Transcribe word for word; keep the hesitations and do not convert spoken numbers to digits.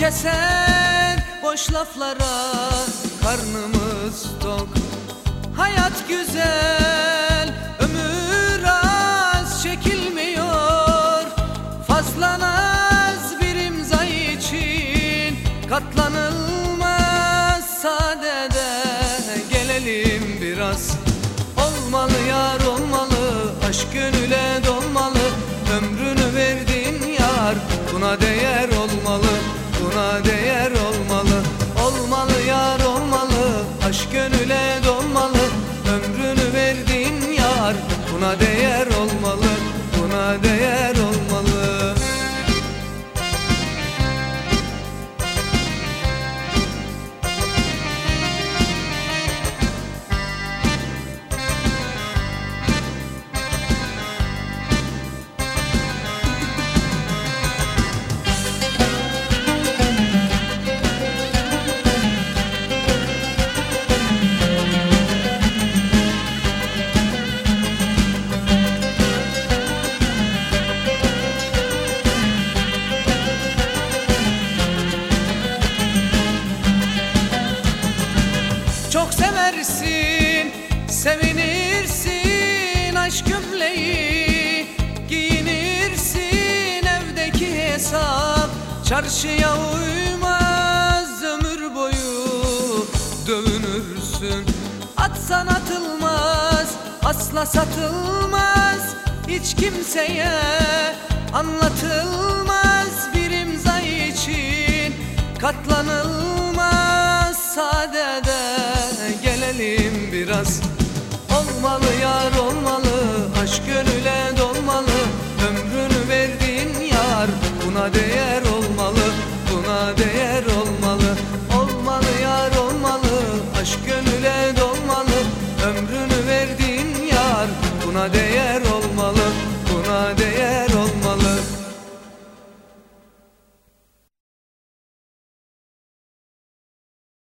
keser boş laflara karnımız tok. Hayat güzel, ömür az çekilmiyor. Fazla naz bir imza için katlanılmaz. Sadede gelelim biraz. Olmalı yar olmalı, aşk gönüle dolmalı. Ömrünü verdin yar, buna değer olmalı, buna değer olmalı. Olmalı yar olmalı, aşk gönüle dolmalı. Ömrünü verdin yar, buna değer olmalı, buna değer olmalı. Çok seversin, sevinirsin, aşk gömleği giyinirsin. Evdeki hesap çarşıya uymaz. Ömür boyu dövünürsün. Atsan atılmaz, asla satılmaz. Hiç kimseye anlatılmaz. Bir imza için katlanılmaz. Sadede gelelim biraz. Olmalı yar olmalı, aşk gönüle dolmalı. Ömrünü verdin yar, buna değer